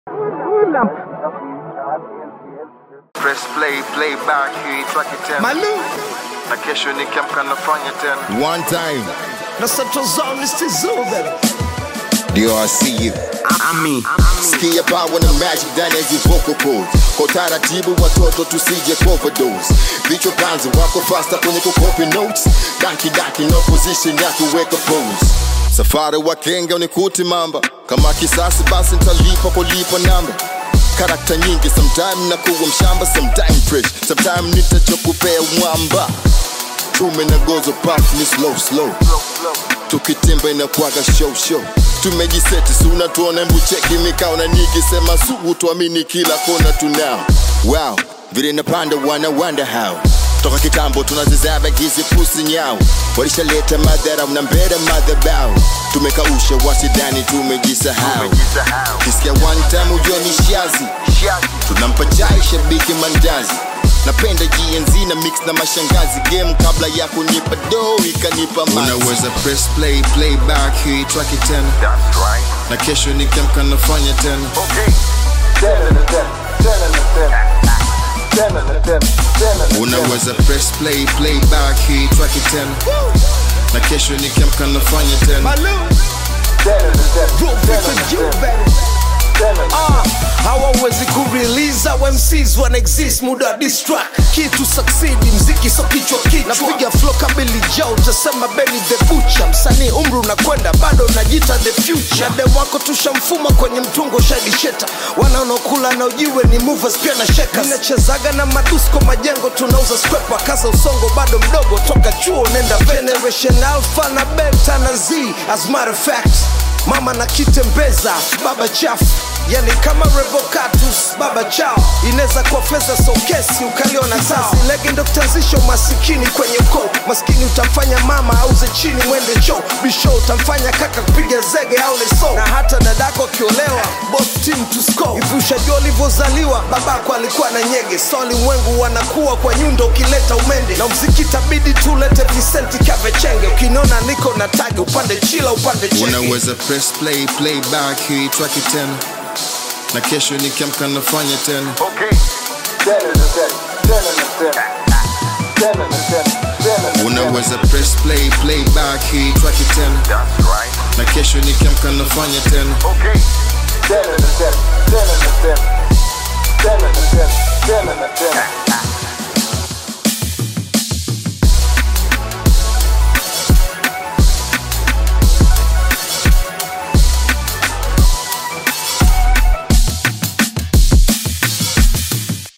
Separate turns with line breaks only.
Press play back hii track tena.
Malu.
Na kesho nikiamka nafanya tena.
One time.
Na Central Zone is Tizuba.
DRC. Skia power na magic ndani ya hizi vocal cords. Kwa taratibu watoto tusije overdose. Vichwa panzi wako faster kwenye kukopi notes. Daki no position ya kuweka pose. Safari wa kenga unikuti mamba. Kama kisasi basi nitalipa kulipa namba. Karakta nyingi, sometime nakuwa mshamba, sometime fresh, sometime nitachokupea mwamba. Tume na gozo path ni slow. Tukitimba inakuwaga show. Tumejiseti suna tuone mbucheki mikao na nyingi sema sugu tuamini kila kona tunao. Wow, vile napanda wana wonder how. Toka kitambo tunazizaba gizi pusi nyao. Walishaleta madhara mnambeda madhabao. Tumekausha wasidani tumejisahau. Kisikia one time ujua ni shazi. Tunampa chai shabiki mandazi. Napenda GNZ na mix na mashangazi. Game kabla ya kunipa dough ikanipa mazi. Unaweza press play back hii track tena.
That's right.
Na kesho nikiamka nafanya tena.
Okay.
Unaweza press play back hii track tena. Na kesho nikiamka nafanya tena.
Malu. Bro, for you, baby. Hawawezi kurelease our MCs wana exist muda diss track. Key to succeed mziki so kichwa. Napiga flow kabili jao utasema Benny the Butcher. Msanii umri unakwenda bado unajita the future. Dem wako tushamfuma kwenye mtungo shadi sheta. Wanaonokula na ujiwe ni movers pia na shakers. Ninachezaga na madusko majengo tunauza scraper. Kaza usongo bado mdogo toka chuo nenda Generation Alpha na Beta na Z. As matter of fact mama na kitembeza baba chafu. Yani kama revocatus baba chao. Ineza kwa feza so kesi ukaliona sawa. Legend of transition masikini kwenye ukoo. Maskini utamfanya mama auze chini mwende cho. Bisho utamfanya kaka kupiga zege au leso. Na hata dadako kiolewa both team to score. Hivi ushajua ulivyozaliwa babako alikuwa na nyege. Soli mwengu wanakuwa kwa nyundo ukileta umende. Na mziki tabidi tulete Vicenti Kavechenge. Ukinona niko na tag upande chila upande chenge.
Unaweza press play back hii track tena. Na kesho nikiamka nafanya tena.
Okay.
Unaweza press play back hii track tena.
That's right.
Na kesho nikiamka nafanya tena.
Okay.